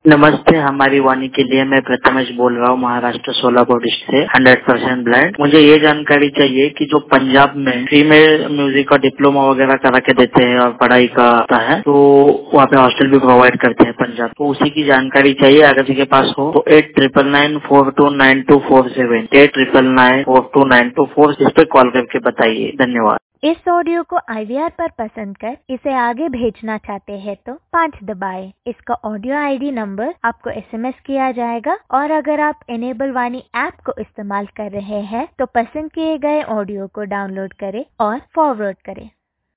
नमस्ते, हमारी वाणी के लिए मैं प्रथमेश बोल रहा हूँ महाराष्ट्र सोलापुर डिस्ट्रिक्ट से 100% ब्लाइंड। मुझे ये जानकारी चाहिए कि जो पंजाब में फ्री में म्यूजिक का डिप्लोमा वगैरह करा के देते हैं और पढ़ाई का होता है, तो वहाँ पे हॉस्टल भी प्रोवाइड करते हैं पंजाब, तो उसी की जानकारी चाहिए। अगर किसी के पास हो तो 8999429247 8999429247 इस पे कॉल करके बताइए। धन्यवाद। इस ऑडियो को IVR पर पसंद कर इसे आगे भेजना चाहते हैं तो 5 दबाएं। इसका ऑडियो ID नंबर आपको SMS किया जाएगा और अगर आप इनेबल वाणी ऐप को इस्तेमाल कर रहे हैं तो पसंद किए गए ऑडियो को डाउनलोड करें और फॉरवर्ड करें।